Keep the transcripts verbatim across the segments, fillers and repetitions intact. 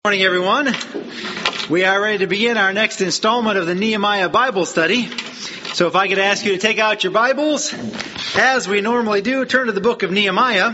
Good morning, everyone. We are ready to begin our next installment of the Nehemiah Bible study. So if I could ask you to take out your Bibles, as we normally do, turn to the book of Nehemiah.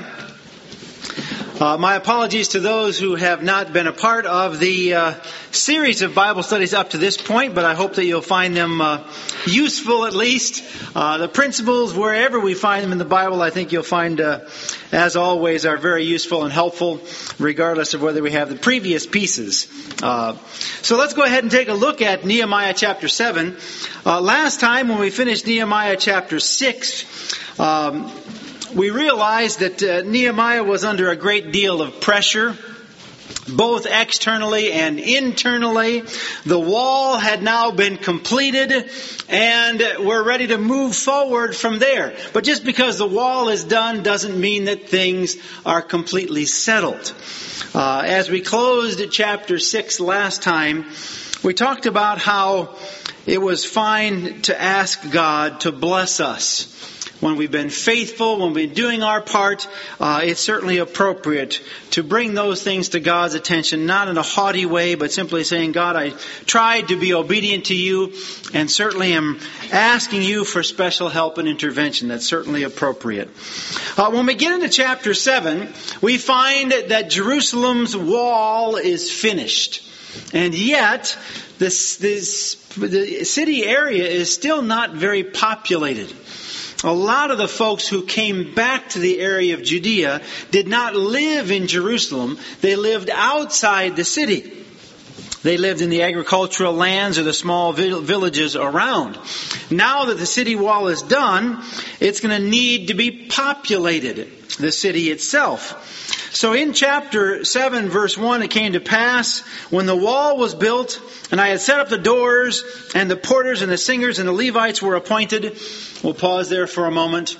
Uh, my apologies to those who have not been a part of the uh, series of Bible studies up to this point, but I hope that you'll find them uh, useful at least. Uh, the principles, wherever we find them in the Bible, I think you'll find, uh, as always, are very useful and helpful, regardless of whether we have the previous pieces. Uh, so let's go ahead and take a look at Nehemiah chapter seven. Uh, last time when we finished Nehemiah chapter six, um, we realized that uh, Nehemiah was under a great deal of pressure, both externally and internally. The wall had now been completed, and we're ready to move forward from there. But just because the wall is done doesn't mean that things are completely settled. Uh, as we closed chapter six last time, we talked about how it was fine to ask God to bless us. When we've been faithful, when we've been doing our part, uh, it's certainly appropriate to bring those things to God's attention, not in a haughty way, but simply saying, God, I tried to be obedient to you and certainly am asking you for special help and intervention. That's certainly appropriate. Uh, when we get into chapter seven, we find that Jerusalem's wall is finished. And yet, this, this, the city area is still not very populated. A lot of the folks who came back to the area of Judea did not live in Jerusalem. They lived outside the city. They lived in the agricultural lands or the small villages around. Now that the city wall is done, it's going to need to be populated, the city itself. So in chapter seven, verse one, it came to pass when the wall was built, and I had set up the doors, and the porters and the singers and the Levites were appointed. We'll pause there for a moment.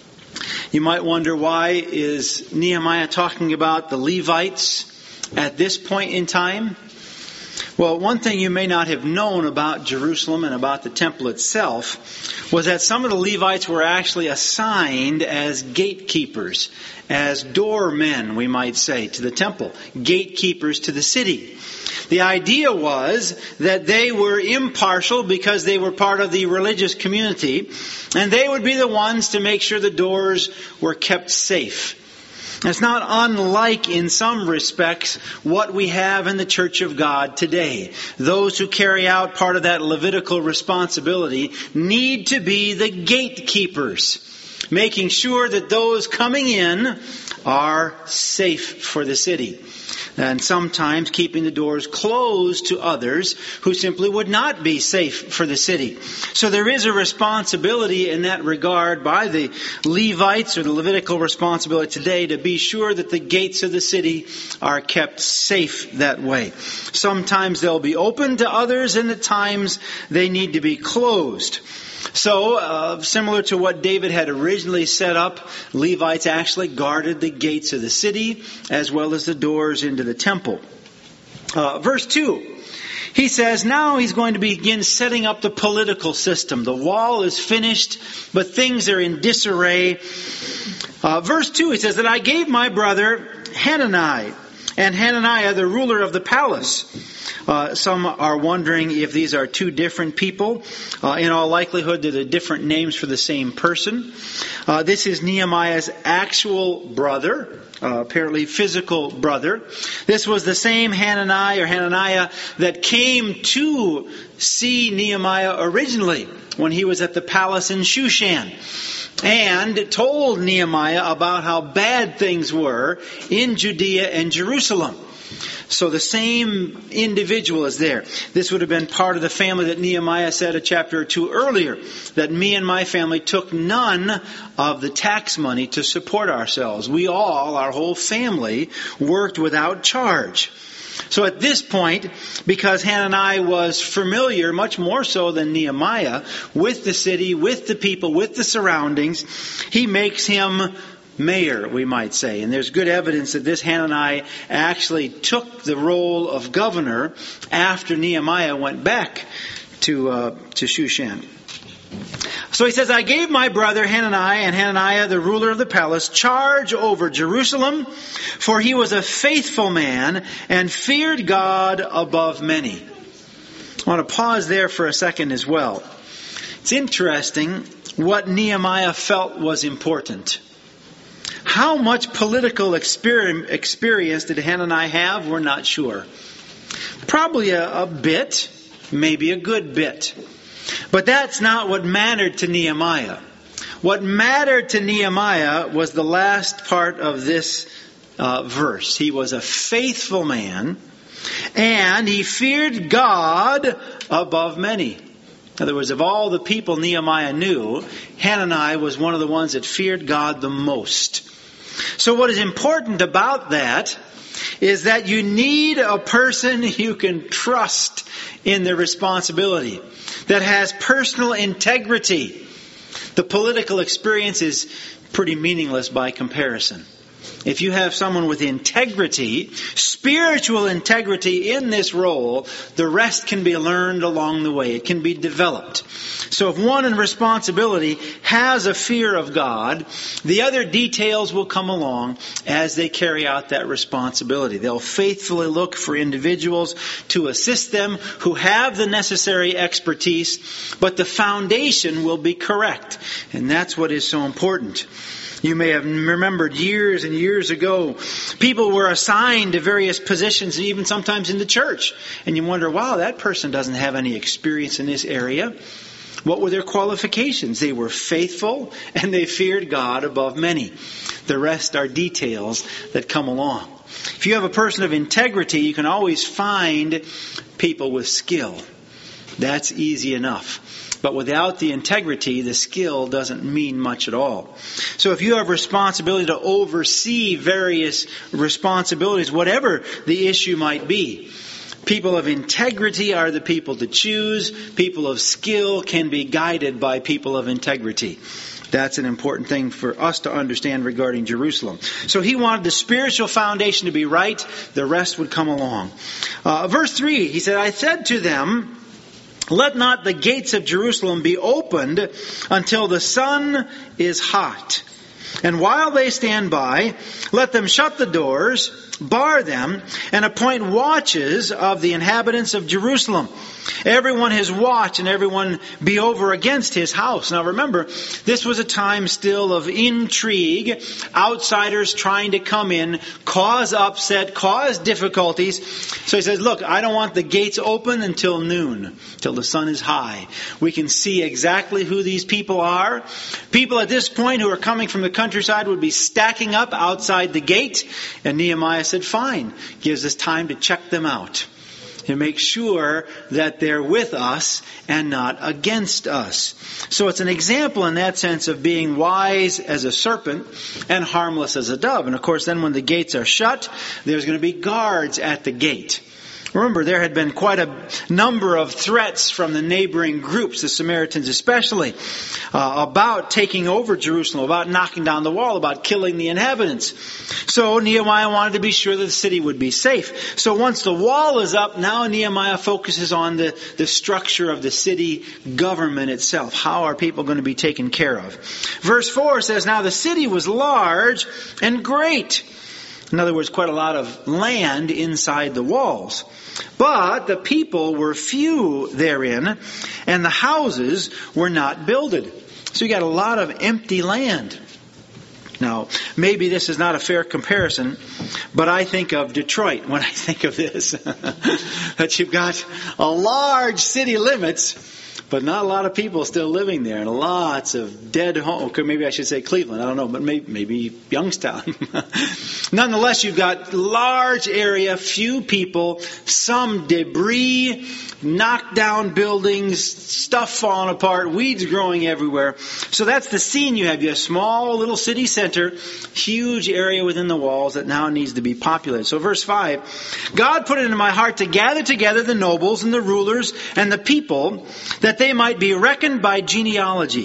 You might wonder, why is Nehemiah talking about the Levites at this point in time? Well, one thing you may not have known about Jerusalem and about the temple itself was that some of the Levites were actually assigned as gatekeepers, as doormen, we might say, to the temple, gatekeepers to the city. The idea was that they were impartial because they were part of the religious community, and they would be the ones to make sure the doors were kept safe. It's not unlike, in some respects, what we have in the Church of God today. Those who carry out part of that Levitical responsibility need to be the gatekeepers, making sure that those coming in are safe for the city. And sometimes keeping the doors closed to others who simply would not be safe for the city. So there is a responsibility in that regard by the Levites, or the Levitical responsibility today, to be sure that the gates of the city are kept safe that way. Sometimes they'll be open to others, and at times they need to be closed. So, uh, similar to what David had originally set up, Levites actually guarded the gates of the city as well as the doors into the temple. Uh, verse two, he says, now he's going to begin setting up the political system. The wall is finished, but things are in disarray. Uh, verse two, he says that I gave my brother Hanani, and Hananiah, the ruler of the palace. Uh, some are wondering if these are two different people. Uh, in all likelihood, they're the different names for the same person. Uh, this is Nehemiah's actual brother, uh, apparently physical brother. This was the same Hanani or Hananiah that came to see Nehemiah originally when he was at the palace in Shushan, and told Nehemiah about how bad things were in Judea and Jerusalem. So the same individual is there. This would have been part of the family that Nehemiah said a chapter or two earlier, that me and my family took none of the tax money to support ourselves. We all, our whole family, worked without charge. So at this point, because Hanani was familiar, much more so than Nehemiah, with the city, with the people, with the surroundings, he makes him mayor, we might say. And there's good evidence that this Hanani actually took the role of governor after Nehemiah went back to uh, to Shushan. So he says, I gave my brother Hananiah and Hananiah, the ruler of the palace, charge over Jerusalem, for he was a faithful man and feared God above many. I want to pause there for a second as well. It's interesting what Nehemiah felt was important. How much political experience did Hananiah have? We're not sure. Probably a, a bit, maybe a good bit. But that's not what mattered to Nehemiah. What mattered to Nehemiah was the last part of this uh, verse. He was a faithful man, and he feared God above many. In other words, of all the people Nehemiah knew, Hananiah was one of the ones that feared God the most. So what is important about that is that you need a person you can trust in their responsibility, that has personal integrity. The political experience is pretty meaningless by comparison. If you have someone with integrity, spiritual integrity in this role, the rest can be learned along the way. It can be developed. So if one in responsibility has a fear of God, the other details will come along as they carry out that responsibility. They'll faithfully look for individuals to assist them who have the necessary expertise, but the foundation will be correct. And that's what is so important. You may have remembered years and years ago, people were assigned to various positions, even sometimes in the church. And you wonder, wow, that person doesn't have any experience in this area. What were their qualifications? They were faithful and they feared God above many. The rest are details that come along. If you have a person of integrity, you can always find people with skill. That's easy enough. But without the integrity, the skill doesn't mean much at all. So if you have responsibility to oversee various responsibilities, whatever the issue might be, people of integrity are the people to choose. People of skill can be guided by people of integrity. That's an important thing for us to understand regarding Jerusalem. So he wanted the spiritual foundation to be right. The rest would come along. Uh, verse three, he said, I said to them, let not the gates of Jerusalem be opened until the sun is hot. And while they stand by, let them shut the doors, bar them, and appoint watches of the inhabitants of Jerusalem. Everyone his watch and everyone be over against his house. Now remember, this was a time still of intrigue, outsiders trying to come in, cause upset, cause difficulties. So he says, look, I don't want the gates open until noon, till the sun is high. We can see exactly who these people are. People at this point who are coming from the countryside would be stacking up outside the gate. And Nehemiah said, fine, gives us time to check them out, to make sure that they're with us and not against us. So it's an example in that sense of being wise as a serpent and harmless as a dove. And of course, then when the gates are shut, there's going to be guards at the gate. Remember, there had been quite a number of threats from the neighboring groups, the Samaritans especially, uh, about taking over Jerusalem, about knocking down the wall, about killing the inhabitants. So Nehemiah wanted to be sure that the city would be safe. So once the wall is up, now Nehemiah focuses on the, the structure of the city government itself. How are people going to be taken care of? Verse four says, now the city was large and great. In other words, quite a lot of land inside the walls. But the people were few therein, and the houses were not builded. So you got a lot of empty land. Now, maybe this is not a fair comparison, but I think of Detroit when I think of this. That you've got a large city limits, but not a lot of people still living there, and lots of dead homes. Okay, maybe I should say Cleveland. I don't know, but maybe, maybe Youngstown. Nonetheless, you've got large area, few people, some debris, knocked down buildings, stuff falling apart, weeds growing everywhere. So that's the scene you have. You have a small little city center, huge area within the walls that now needs to be populated. So verse five, God put it into my heart to gather together the nobles and the rulers and the people, that they might be reckoned by genealogy.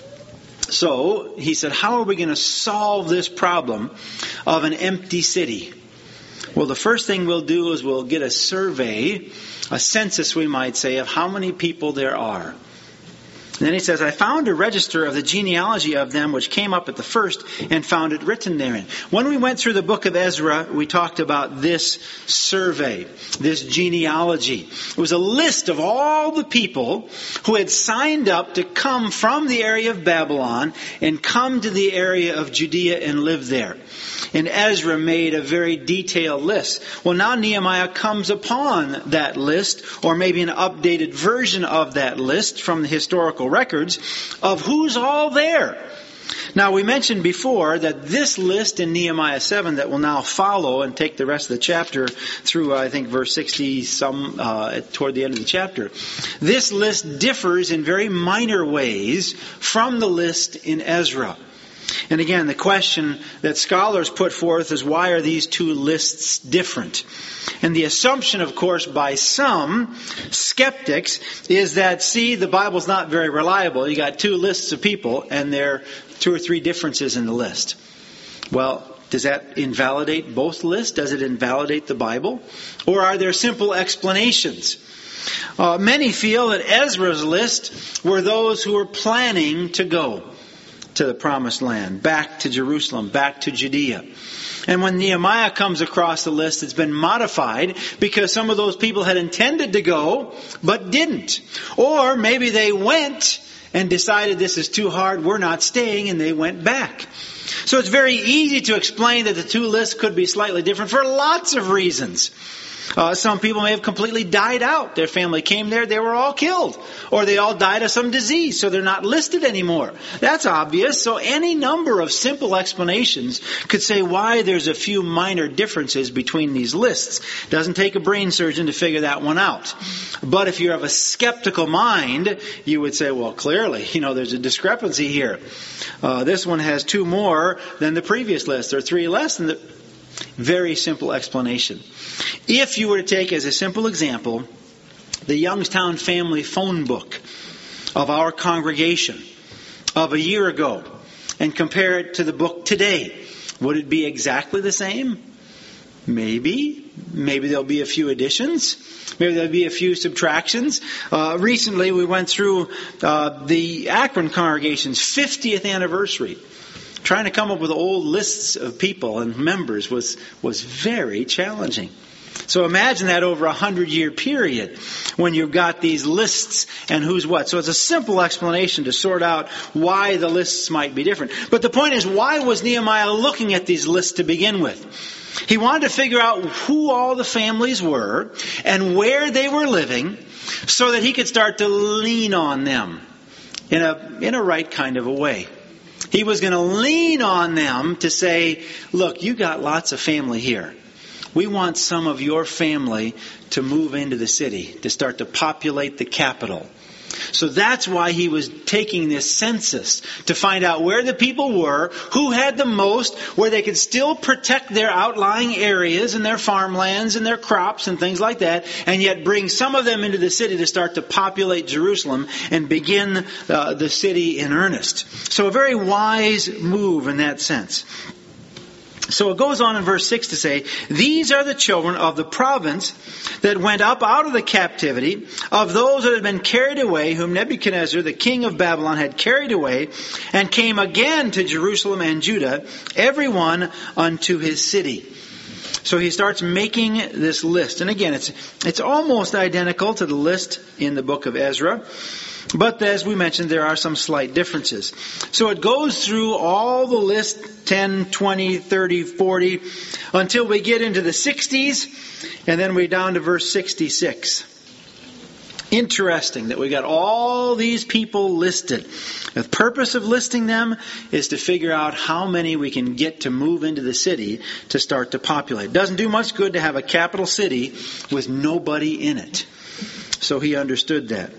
So he said, how are we going to solve this problem of an empty city? Well, the first thing we'll do is we'll get a survey, a census we might say, of how many people there are. And then he says, I found a register of the genealogy of them which came up at the first, and found it written therein. When we went through the book of Ezra, we talked about this survey, this genealogy. It was a list of all the people who had signed up to come from the area of Babylon and come to the area of Judea and live there. And Ezra made a very detailed list. Well, now Nehemiah comes upon that list, or maybe an updated version of that list from the historical records of who's all there. Now, we mentioned before that this list in Nehemiah seven that will now follow and take the rest of the chapter through, I think, verse sixty, some uh, toward the end of the chapter. This list differs in very minor ways from the list in Ezra. And again, the question that scholars put forth is, why are these two lists different? And the assumption, of course, by some skeptics is that, see, the Bible's not very reliable. You got two lists of people, and there are two or three differences in the list. Well, does that invalidate both lists? Does it invalidate the Bible? Or are there simple explanations? Uh, many feel that Ezra's list were those who were planning to go to the promised land, back to Jerusalem, back to Judea. And when Nehemiah comes across the list, it's been modified because some of those people had intended to go, but didn't. Or maybe they went and decided this is too hard, we're not staying, and they went back. So it's very easy to explain that the two lists could be slightly different for lots of reasons. Uh, some people may have completely died out. Their family came there, they were all killed. Or they all died of some disease, so they're not listed anymore. That's obvious. So any number of simple explanations could say why there's a few minor differences between these lists. It doesn't take a brain surgeon to figure that one out. But if you're of a skeptical mind, you would say, well, clearly, you know, there's a discrepancy here. Uh, this one has two more than the previous list, or three less than the... Very simple explanation. If you were to take as a simple example the Youngstown family phone book of our congregation of a year ago and compare it to the book today, would it be exactly the same? Maybe. Maybe there'll be a few additions. Maybe there'll be a few subtractions. Uh, recently we went through uh, the Akron congregation's fiftieth anniversary. Trying to come up with old lists of people and members was, was very challenging. So imagine that over a hundred-year period when you've got these lists and who's what. So it's a simple explanation to sort out why the lists might be different. But the point is, why was Nehemiah looking at these lists to begin with? He wanted to figure out who all the families were and where they were living so that he could start to lean on them in a, in a right kind of a way. He was going to lean on them to say, look, you got lots of family here. We want some of your family to move into the city, to start to populate the capital. So that's why he was taking this census, to find out where the people were, who had the most, where they could still protect their outlying areas and their farmlands and their crops and things like that, and yet bring some of them into the city to start to populate Jerusalem and begin uh, the city in earnest. So a very wise move in that sense. So it goes on in verse six to say, these are the children of the province that went up out of the captivity of those that had been carried away, whom Nebuchadnezzar, the king of Babylon, had carried away, and came again to Jerusalem and Judah, every one unto his city. So he starts making this list. And again, it's it's almost identical to the list in the book of Ezra. But as we mentioned, there are some slight differences. So it goes through all the list, ten, twenty, thirty, forty, until we get into the sixties, and then we're down to verse sixty-six. Interesting that we got all these people listed. The purpose of listing them is to figure out how many we can get to move into the city to start to populate. It doesn't do much good to have a capital city with nobody in it. So he understood that.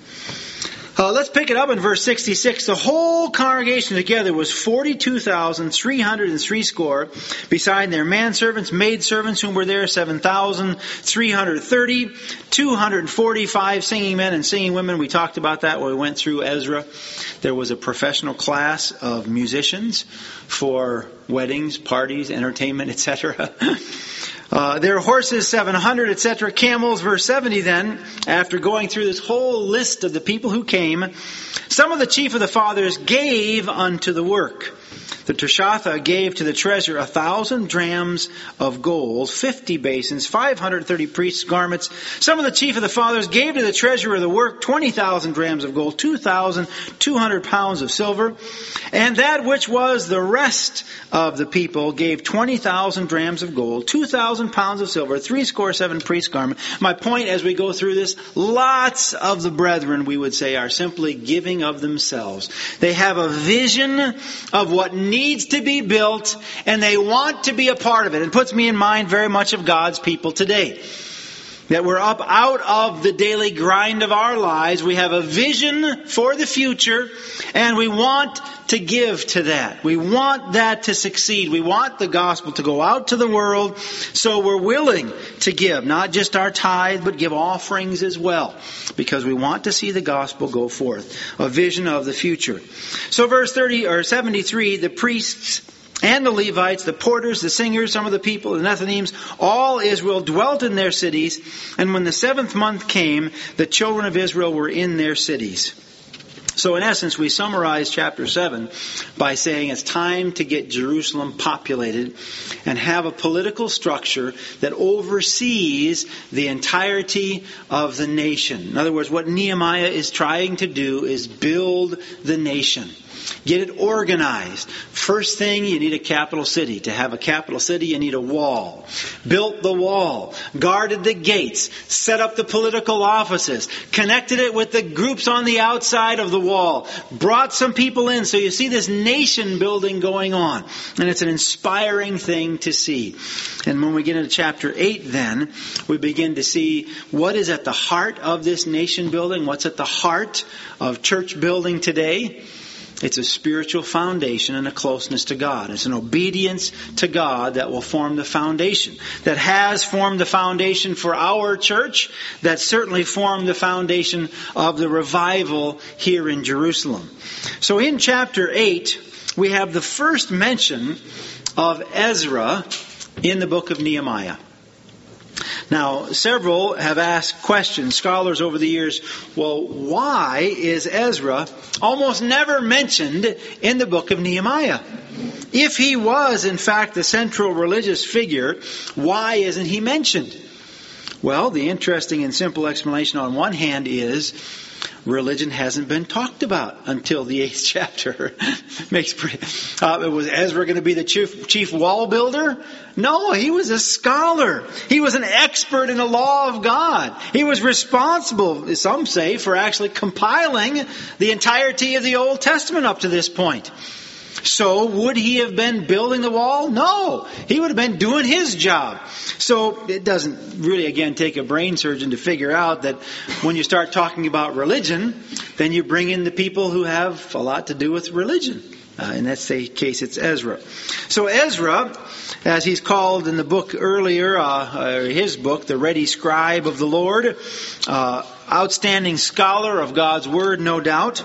Uh, let's pick it up in verse sixty-six. The whole congregation together was forty-two thousand three hundred and three score, beside their manservants, maidservants, whom were there seven thousand three hundred thirty, two hundred forty-five singing men and singing women. We talked about that when we went through Ezra. There was a professional class of musicians for weddings, parties, entertainment, et cetera. Uh, their horses, seven hundred, et cetera. Camels, verse seventy then, after going through this whole list of the people who came, some of the chief of the fathers gave unto the work. The Tirshatha gave to the treasure a thousand drams of gold, fifty basins, five hundred thirty priests' garments. Some of the chief of the fathers gave to the treasurer of the work twenty thousand drams of gold, two thousand two hundred pounds of silver. And that which was the rest of the people gave twenty thousand drams of gold, two thousand pounds of silver, three score seven priests' garments. My point as we go through this, lots of the brethren, we would say, are simply giving of themselves. They have a vision of what needs to be built, and they want to be a part of it. It puts me in mind very much of God's people today. That we're up out of the daily grind of our lives. We have a vision for the future, and we want to give to that. We want that to succeed. We want the gospel to go out to the world, so we're willing to give, not just our tithe, but give offerings as well, because we want to see the gospel go forth. A vision of the future. So verse thirty or seventy-three, the priests and the Levites, the porters, the singers, some of the people, the Nethinims, all Israel dwelt in their cities. And when the seventh month came, the children of Israel were in their cities. So in essence, we summarize chapter seven by saying it's time to get Jerusalem populated and have a political structure that oversees the entirety of the nation. In other words, what Nehemiah is trying to do is build the nation. Get it organized. First thing, you need a capital city. To have a capital city, you need a wall. Built the wall. Guarded the gates. Set up the political offices. Connected it with the groups on the outside of the wall. Brought some people in. So you see this nation building going on. And it's an inspiring thing to see. And when we get into chapter eight then, we begin to see what is at the heart of this nation building. What's at the heart of church building today. It's a spiritual foundation and a closeness to God. It's an obedience to God that will form the foundation. That has formed the foundation for our church. That certainly formed the foundation of the revival here in Jerusalem. So in chapter eight, we have the first mention of Ezra in the book of Nehemiah. Now, several have asked questions, scholars over the years, well, why is Ezra almost never mentioned in the book of Nehemiah? If he was, in fact, the central religious figure, why isn't he mentioned? Well, the interesting and simple explanation on one hand is religion hasn't been talked about until the eighth chapter. Makes pretty, uh, was Ezra going to be the chief, chief wall builder? No, he was a scholar. He was an expert in the law of God. He was responsible, some say, for actually compiling the entirety of the Old Testament up to this point. So would he have been building the wall? No. He would have been doing his job. So it doesn't really, again, take a brain surgeon to figure out that when you start talking about religion, then you bring in the people who have a lot to do with religion. Uh, in that case, it's Ezra. So Ezra, as he's called in the book earlier, uh, his book, the ready scribe of the Lord, uh, outstanding scholar of God's Word, no doubt.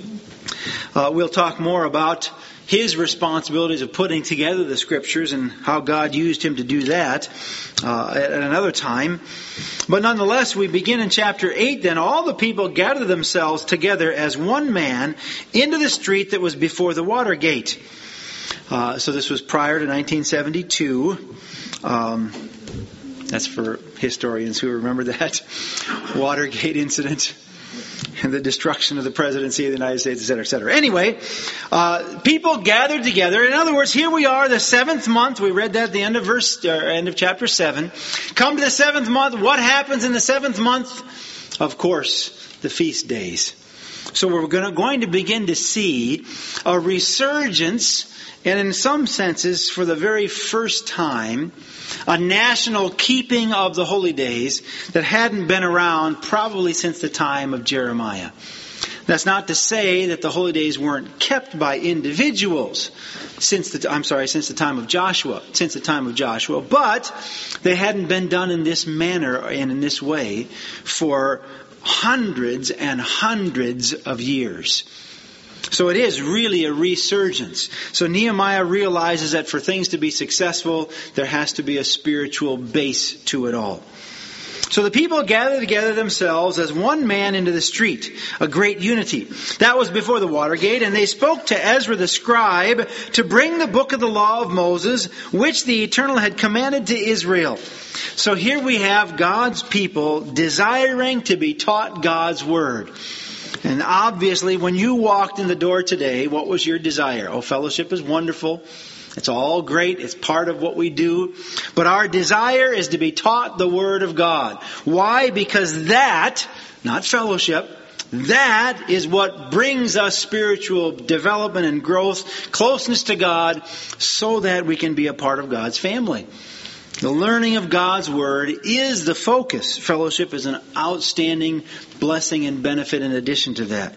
Uh, we'll talk more about his responsibilities of putting together the Scriptures and how God used him to do that uh, at another time. But nonetheless, we begin in chapter eight then. All the people gathered themselves together as one man into the street that was before the water gate. Uh, so this was prior to nineteen seventy-two. Um, that's for historians who remember that Watergate incident. And the destruction of the presidency of the United States, et cetera, et cetera. Anyway, uh, people gathered together. In other words, here we are, the seventh month. We read that at the end of verse, uh, end of chapter seven. Come to the seventh month. What happens in the seventh month? Of course, the feast days. So we're gonna, going to begin to see a resurgence, and in some senses, for the very first time, a national keeping of the holy days that hadn't been around probably since the time of Jeremiah. That's not to say that the holy days weren't kept by individuals since the I'm sorry, since the time of Joshua, since the time of Joshua, but they hadn't been done in this manner and in this way for hundreds and hundreds of years. So it is really a resurgence. So Nehemiah realizes that for things to be successful, there has to be a spiritual base to it all. So the people gathered together themselves as one man into the street, a great unity. That was before the Watergate, and they spoke to Ezra the scribe to bring the book of the law of Moses, which the Eternal had commanded to Israel. So here we have God's people desiring to be taught God's word. And obviously, when you walked in the door today, what was your desire? Oh, fellowship is wonderful. It's all great. It's part of what we do. But our desire is to be taught the Word of God. Why? Because that, not fellowship, that is what brings us spiritual development and growth, closeness to God, so that we can be a part of God's family. The learning of God's Word is the focus. Fellowship is an outstanding blessing and benefit in addition to that.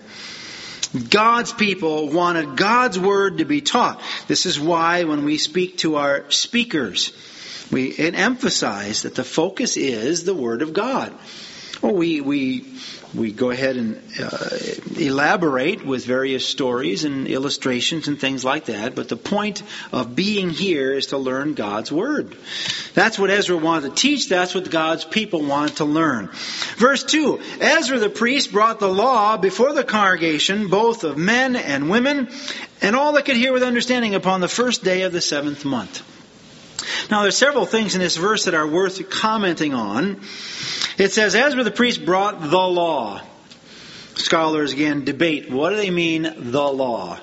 God's people wanted God's Word to be taught. This is why when we speak to our speakers, we emphasize that the focus is the Word of God. Well, we we we go ahead and uh, elaborate with various stories and illustrations and things like that, but the point of being here is to learn God's Word. That's what Ezra wanted to teach. That's what God's people wanted to learn. Verse two, Ezra the priest brought the law before the congregation, both of men and women, and all that could hear with understanding upon the first day of the seventh month. Now, there's several things in this verse that are worth commenting on. It says, Ezra the priest brought the law. Scholars, again, debate, what do they mean, the law?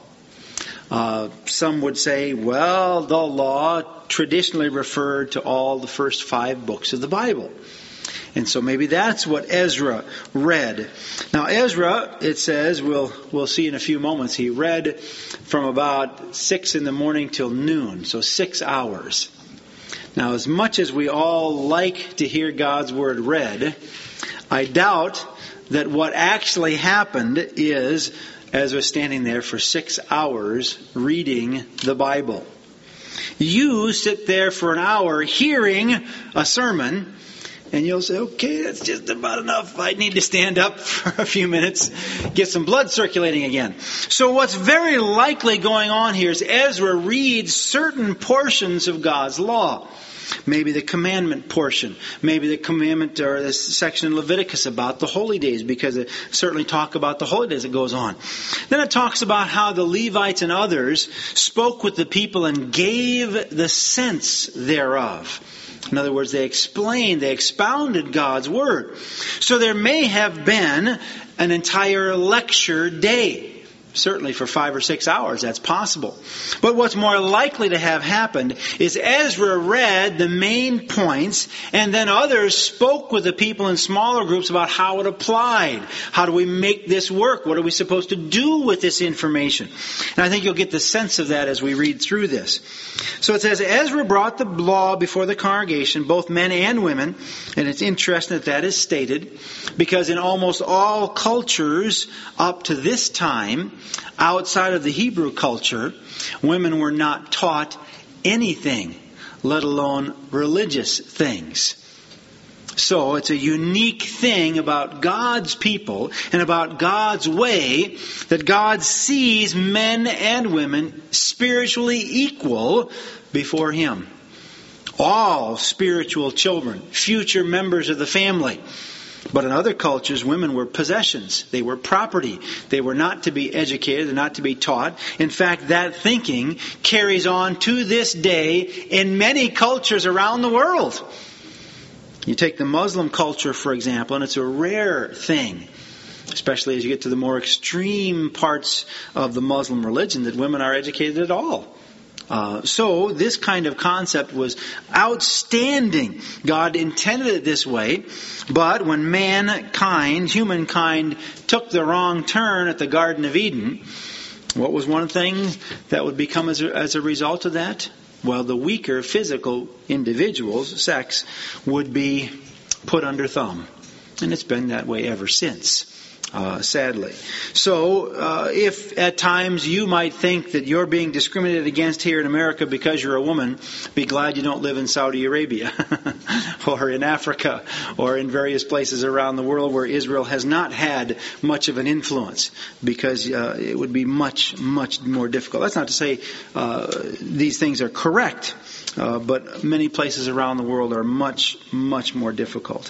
Uh, some would say, well, the law traditionally referred to all the first five books of the Bible. And so maybe that's what Ezra read. Now Ezra, it says, we'll, we'll see in a few moments, he read from about six in the morning till noon, so six hours. Now, as much as we all like to hear God's Word read, I doubt that what actually happened is Ezra standing there for six hours reading the Bible. You sit there for an hour hearing a sermon, and you'll say, okay, that's just about enough. I need to stand up for a few minutes, get some blood circulating again. So what's very likely going on here is Ezra reads certain portions of God's law. Maybe the commandment portion. Maybe the commandment or this section in Leviticus about the holy days, because it certainly talks about the holy days that goes on. Then it talks about how the Levites and others spoke with the people and gave the sense thereof. In other words, they explained, they expounded God's Word. So there may have been an entire lecture day. Certainly for five or six hours, that's possible. But what's more likely to have happened is Ezra read the main points, and then others spoke with the people in smaller groups about how it applied. How do we make this work? What are we supposed to do with this information? And I think you'll get the sense of that as we read through this. So it says, Ezra brought the law before the congregation, both men and women. And it's interesting that that is stated, because in almost all cultures up to this time, outside of the Hebrew culture, women were not taught anything, let alone religious things. So it's a unique thing about God's people and about God's way that God sees men and women spiritually equal before Him. All spiritual children, future members of the family. But in other cultures, women were possessions. They were property. They were not to be educated. They're not to be taught. In fact, that thinking carries on to this day in many cultures around the world. You take the Muslim culture, for example, and it's a rare thing, especially as you get to the more extreme parts of the Muslim religion, that women are educated at all. Uh, so this kind of concept was outstanding. God intended it this way, but when mankind, humankind, took the wrong turn at the Garden of Eden, what was one thing that would become as a, as a result of that? Well, the weaker physical individuals, sex, would be put under thumb. And it's been that way ever since. Uh, sadly. So, uh, if at times you might think that you're being discriminated against here in America because you're a woman, be glad you don't live in Saudi Arabia or in Africa or in various places around the world where Israel has not had much of an influence, because uh, it would be much, much more difficult. That's not to say uh, these things are correct, uh, but many places around the world are much, much more difficult.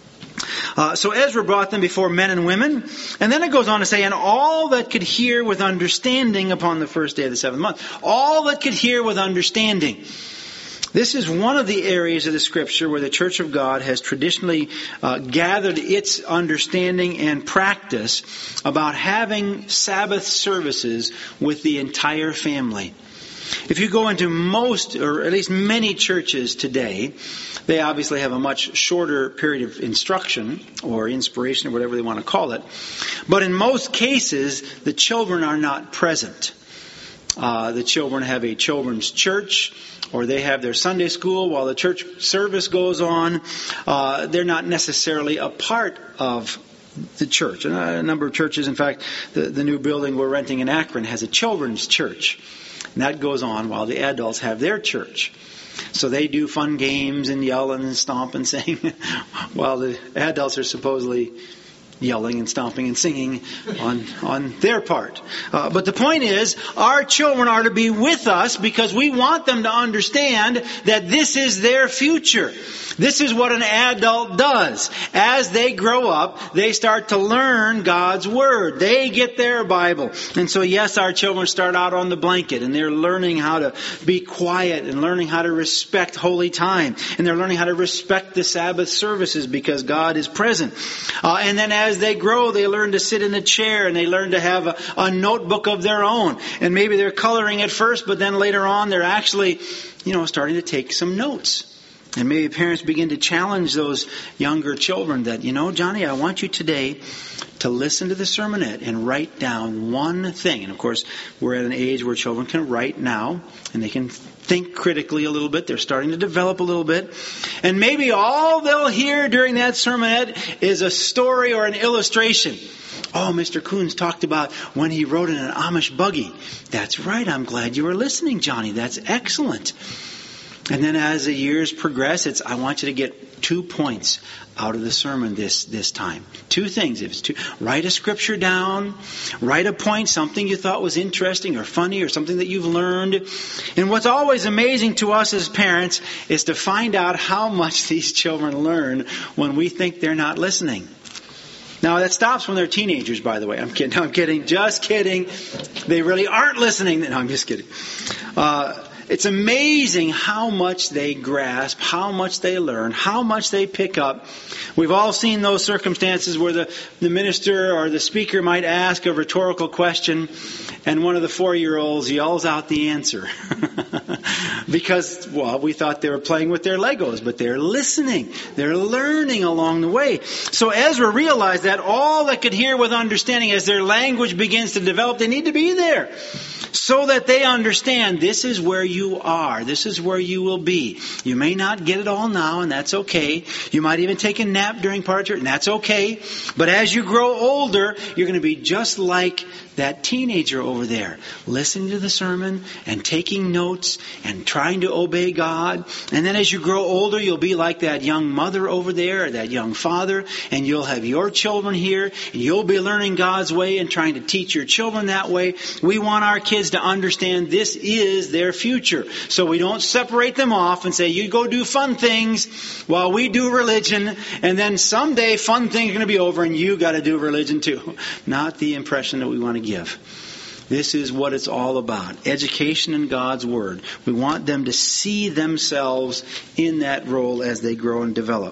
Uh, so Ezra brought them before men and women. And then it goes on to say, and all that could hear with understanding upon the first day of the seventh month. All that could hear with understanding. This is one of the areas of the Scripture where the Church of God has traditionally uh, gathered its understanding and practice about having Sabbath services with the entire family. If you go into most, or at least many churches today, they obviously have a much shorter period of instruction or inspiration or whatever they want to call it. But in most cases, the children are not present. Uh, the children have a children's church, or they have their Sunday school while the church service goes on. Uh, they're not necessarily a part of the church. And a number of churches, in fact, the, the new building we're renting in Akron has a children's church. And that goes on while the adults have their church. So they do fun games and yell and stomp and sing while the adults are supposedly yelling and stomping and singing on, on their part. Uh, but the point is, our children are to be with us because we want them to understand that this is their future. This is what an adult does. As they grow up, they start to learn God's Word. They get their Bible. And so yes, our children start out on the blanket and they're learning how to be quiet and learning how to respect holy time. And they're learning how to respect the Sabbath services because God is present. Uh, and then as they grow, they learn to sit in a chair and they learn to have a, a notebook of their own. And maybe they're coloring at first, but then later on they're actually, you know, starting to take some notes. And maybe parents begin to challenge those younger children that, you know, Johnny, I want you today to listen to the sermonette and write down one thing. And of course, we're at an age where children can write now and they can think critically a little bit. They're starting to develop a little bit. And maybe all they'll hear during that sermonette is a story or an illustration. Oh, Mister Coons talked about when he rode in an Amish buggy. That's right. I'm glad you were listening, Johnny. That's excellent. And then as the years progress, it's, I want you to get two points out of the sermon this, this time. Two things. If it's two, write a scripture down, write a point, something you thought was interesting or funny or something that you've learned. And what's always amazing to us as parents is to find out how much these children learn when we think they're not listening. Now, that stops when they're teenagers, by the way. I'm kidding. No, I'm kidding. Just kidding. They really aren't listening. No, I'm just kidding. Uh, It's amazing how much they grasp, how much they learn, how much they pick up. We've all seen those circumstances where the, the minister or the speaker might ask a rhetorical question and one of the four-year-olds yells out the answer. Because, well, we thought they were playing with their Legos, but they're listening. They're learning along the way. So Ezra realized that all that could hear with understanding as their language begins to develop, they need to be there. So that they understand this is where you are. This is where you will be. You may not get it all now, and that's okay. You might even take a nap during part of church, and that's okay. But as you grow older, you're going to be just like that teenager over there, listening to the sermon and taking notes and trying to obey God. And then as you grow older, you'll be like that young mother over there or that young father, and you'll have your children here, and you'll be learning God's way and trying to teach your children that way. We want our kids to understand this is their future. So we don't separate them off and say, you go do fun things while we do religion, and then someday fun things are going to be over and you got to do religion too. Not the impression that we want to give. This is what it's all about. Education in God's Word. We want them to see themselves in that role as they grow and develop.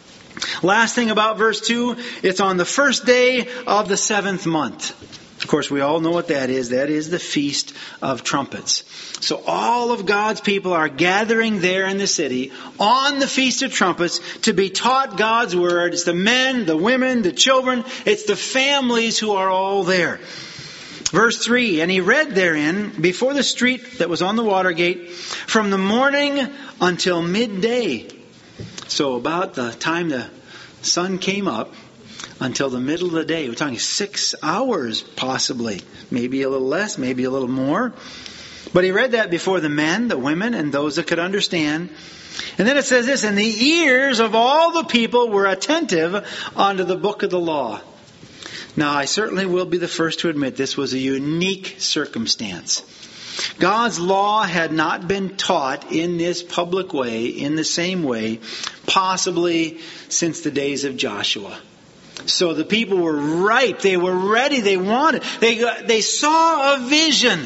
Last thing about verse two, it's on the first day of the seventh month. Of course, we all know what that is. That is the Feast of Trumpets. So all of God's people are gathering there in the city on the Feast of Trumpets to be taught God's Word. It's the men, the women, the children. It's the families who are all there. Verse three, and he read therein before the street that was on the water gate from the morning until midday. So about the time the sun came up, until the middle of the day. We're talking six hours possibly. Maybe a little less, maybe a little more. But he read that before the men, the women, and those that could understand. And then it says this, and the ears of all the people were attentive unto the book of the law. Now, I certainly will be the first to admit this was a unique circumstance. God's law had not been taught in this public way, in the same way, possibly since the days of Joshua. So the people were ripe. They were ready. They wanted. They, they saw a vision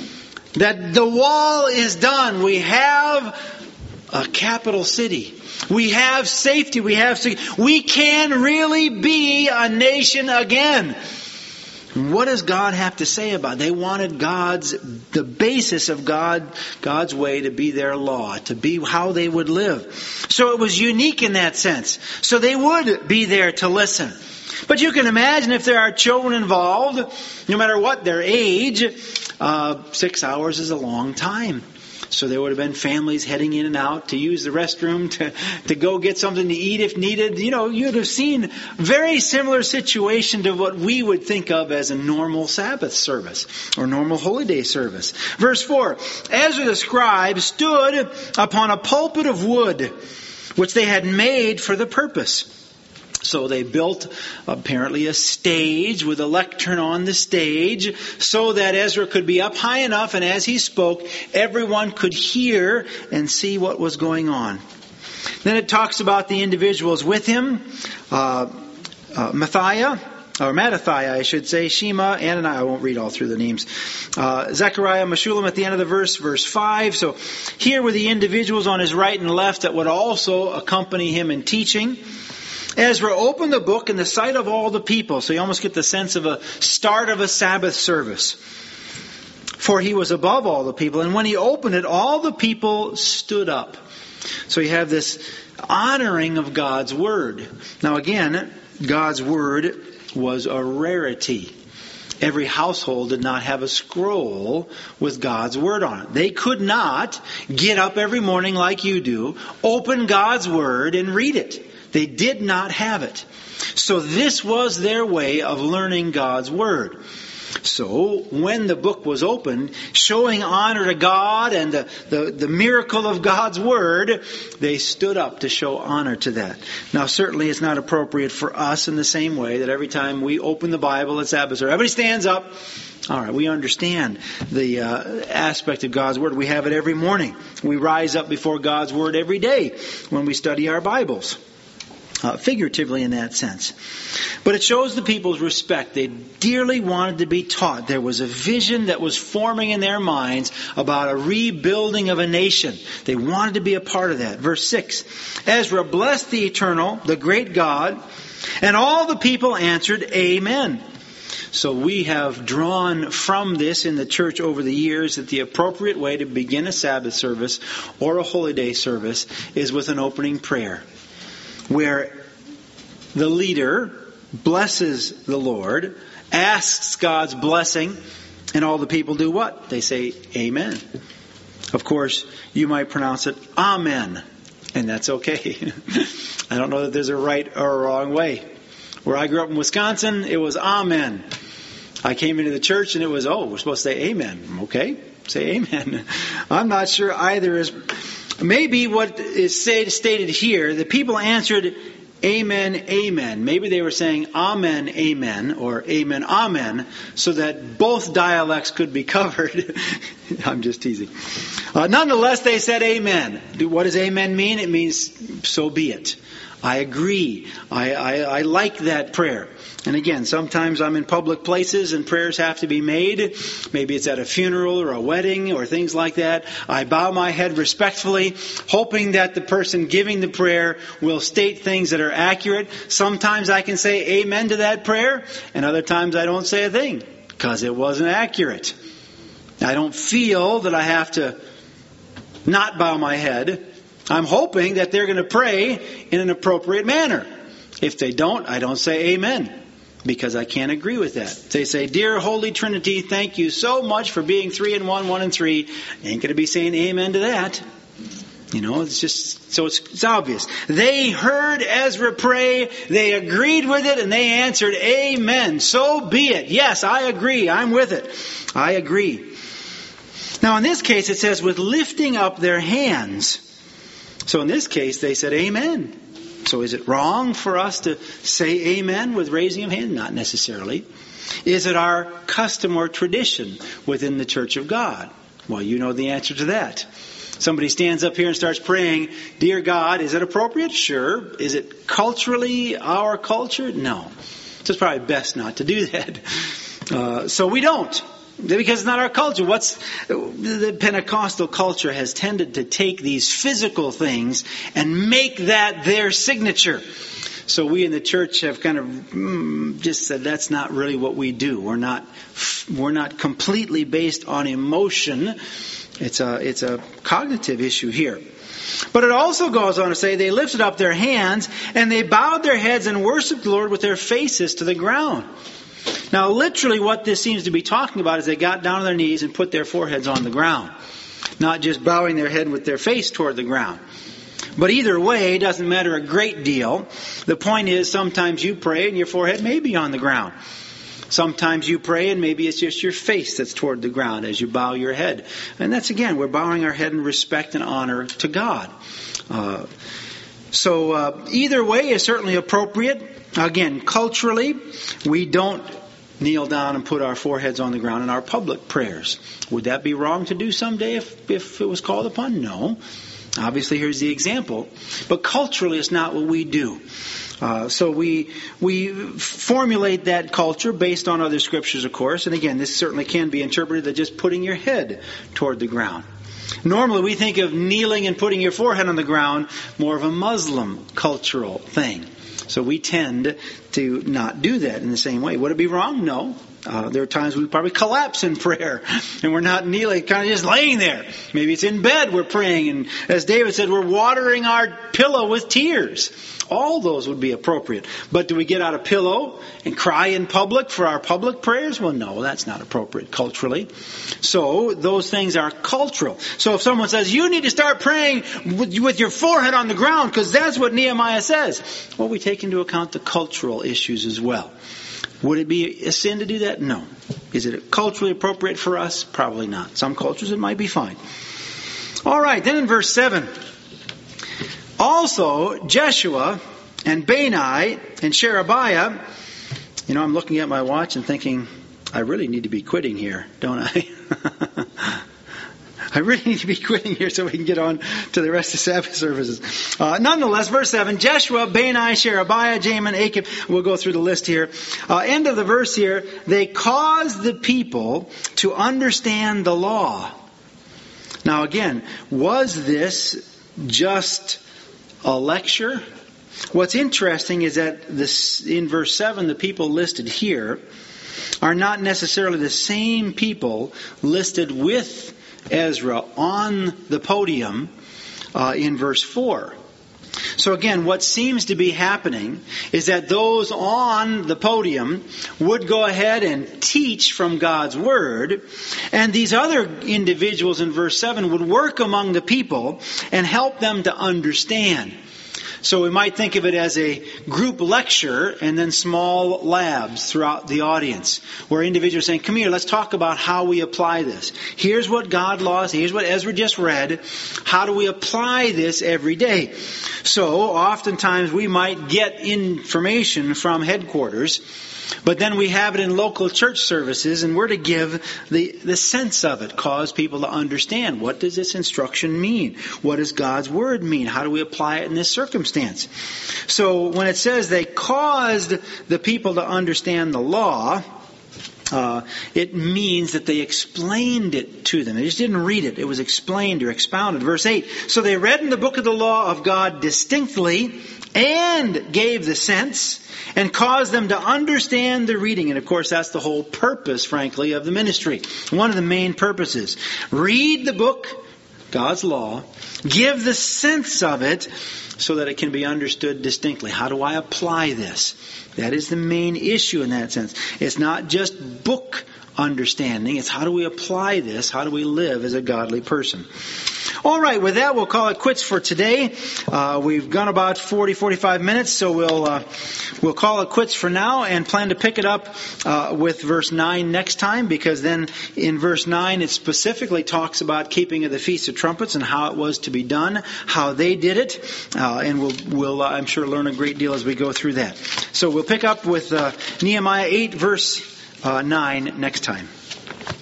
that the wall is done. We have a capital city. We have safety. We have security. We can really be a nation again. What does God have to say about it? They wanted God's, the basis of God, God's way to be their law, to be how they would live. So it was unique in that sense. So they would be there to listen. But you can imagine if there are children involved, no matter what their age, uh, six hours is a long time. So there would have been families heading in and out to use the restroom, to, to go get something to eat if needed. You know, you'd have seen very similar situation to what we would think of as a normal Sabbath service or normal holy day service. Verse four, Ezra the scribe stood upon a pulpit of wood, which they had made for the purpose. So they built apparently a stage with a lectern on the stage so that Ezra could be up high enough, and as he spoke, everyone could hear and see what was going on. Then it talks about the individuals with him, uh, uh, Matthiah, or Mattathiah, I should say, Shema, Ananiah. I won't read all through the names. Uh, Zechariah, Meshullam at the end of the verse, verse five. So here were the individuals on his right and left that would also accompany him in teaching. Ezra opened the book in the sight of all the people. So you almost get the sense of a start of a Sabbath service. For he was above all the people. And when he opened it, all the people stood up. So you have this honoring of God's Word. Now again, God's Word was a rarity. Every household did not have a scroll with God's Word on it. They could not get up every morning like you do, open God's Word and read it. They did not have it. So this was their way of learning God's Word. So when the book was opened, showing honor to God and the, the, the miracle of God's Word, they stood up to show honor to that. Now certainly it's not appropriate for us in the same way that every time we open the Bible at Sabbath, everybody stands up. All right, we understand the uh, aspect of God's Word. We have it every morning. We rise up before God's Word every day when we study our Bibles. Uh, figuratively in that sense. But it shows the people's respect. They dearly wanted to be taught. There was a vision that was forming in their minds about a rebuilding of a nation. They wanted to be a part of that. Verse six, Ezra blessed the eternal, the great God, and all the people answered, Amen. So we have drawn from this in the church over the years that the appropriate way to begin a Sabbath service or a holy day service is with an opening prayer, where the leader blesses the Lord, asks God's blessing, and all the people do what? They say, Amen. Of course, you might pronounce it, Amen, and that's okay. I don't know that there's a right or a wrong way. Where I grew up in Wisconsin, it was Amen. I came into the church and it was, oh, we're supposed to say Amen. Okay, say Amen. I'm not sure either is... Maybe what is stated here, the people answered, Amen, Amen. Maybe they were saying Amen, Amen, or Amen, Amen, so that both dialects could be covered. I'm just teasing. Uh, nonetheless, they said Amen. What does Amen mean? It means, so be it. I agree. I, I, I like that prayer. And again, sometimes I'm in public places and prayers have to be made. Maybe it's at a funeral or a wedding or things like that. I bow my head respectfully, hoping that the person giving the prayer will state things that are accurate. Sometimes I can say amen to that prayer, and other times I don't say a thing because it wasn't accurate. I don't feel that I have to not bow my head. I'm hoping that they're going to pray in an appropriate manner. If they don't, I don't say amen, because I can't agree with that. They say, Dear Holy Trinity, thank you so much for being three and one, one and three. Ain't going to be saying amen to that. You know, it's just, so it's, it's obvious. They heard Ezra pray, they agreed with it, and they answered, amen. So be it. Yes, I agree. I'm with it. I agree. Now in this case it says with lifting up their hands. So in this case they said amen. So is it wrong for us to say amen with raising of hands? Not necessarily. Is it our custom or tradition within the Church of God? Well, you know the answer to that. Somebody stands up here and starts praying, dear God, is it appropriate? Sure. Is it culturally our culture? No. So it's probably best not to do that. Uh, so we don't. Because it's not our culture. What's the Pentecostal culture has tended to take these physical things and make that their signature. So we in the church have kind of mm, just said that's not really what we do. We're not we're not completely based on emotion. It's a it's a cognitive issue here. But it also goes on to say they lifted up their hands and they bowed their heads and worshiped the Lord with their faces to the ground. Now literally what this seems to be talking about is they got down on their knees and put their foreheads on the ground. Not just bowing their head with their face toward the ground. But either way, it doesn't matter a great deal. The point is sometimes you pray and your forehead may be on the ground. Sometimes you pray and maybe it's just your face that's toward the ground as you bow your head. And that's again, we're bowing our head in respect and honor to God. Uh, so uh, either way is certainly appropriate. Again, culturally, we don't kneel down and put our foreheads on the ground in our public prayers. Would that be wrong to do someday if, if it was called upon? No. Obviously, here's the example. But culturally, it's not what we do. Uh, so we we formulate that culture based on other scriptures, of course. And again, this certainly can be interpreted as just putting your head toward the ground. Normally, we think of kneeling and putting your forehead on the ground more of a Muslim cultural thing. So we tend to not do that in the same way. Would it be wrong? No. Uh, there are times we probably collapse in prayer and we're not kneeling, kind of just laying there. Maybe it's in bed we're praying, and as David said, we're watering our pillow with tears. All those would be appropriate. But do we get out a pillow and cry in public for our public prayers? Well, no, that's not appropriate culturally. So those things are cultural. So if someone says, you need to start praying with, with your forehead on the ground because that's what Nehemiah says, well, we take into account the cultural issues as well. Would it be a sin to do that? No. Is it culturally appropriate for us? Probably not. Some cultures it might be fine. All right, then in verse seven. Also, Jeshua and Bani and Sherebiah. You know, I'm looking at my watch and thinking, I really need to be quitting here, don't I? I really need to be quitting here so we can get on to the rest of Sabbath services. Uh, nonetheless, verse seven, Jeshua, Bani, Sherebiah, Jamin, Achim. We'll go through the list here. Uh, end of the verse here. They caused the people to understand the law. Now again, was this just a lecture? What's interesting is that this, in verse seven, the people listed here are not necessarily the same people listed with Ezra on the podium uh, in verse four. So again, what seems to be happening is that those on the podium would go ahead and teach from God's Word, and these other individuals in verse seven would work among the people and help them to understand. So we might think of it as a group lecture and then small labs throughout the audience where individuals are saying, come here, let's talk about how we apply this. Here's what God laws, here's what Ezra just read. How do we apply this every day? So oftentimes we might get information from headquarters, but then we have it in local church services, and we're to give the, the sense of it, cause people to understand. What does this instruction mean? What does God's Word mean? How do we apply it in this circumstance? So when it says they caused the people to understand the law, uh, it means that they explained it to them. They just didn't read it. It was explained or expounded. Verse eight, so they read in the book of the law of God distinctly and gave the sense and caused them to understand the reading. And of course, that's the whole purpose, frankly, of the ministry. One of the main purposes. Read the book, God's law, give the sense of it so that it can be understood distinctly. How do I apply this? That is the main issue in that sense. It's not just book understanding. It's how do we apply this? How do we live as a godly person? All right, with that, we'll call it quits for today. Uh, we've gone about forty, forty-five minutes, so we'll uh, we'll call it quits for now and plan to pick it up uh, with verse nine next time, because then in verse nine it specifically talks about keeping of the Feast of Trumpets and how it was to be done, how they did it, uh, and we'll, we'll uh, I'm sure, learn a great deal as we go through that. So we'll pick up with uh, Nehemiah eight, verse uh, nine next time.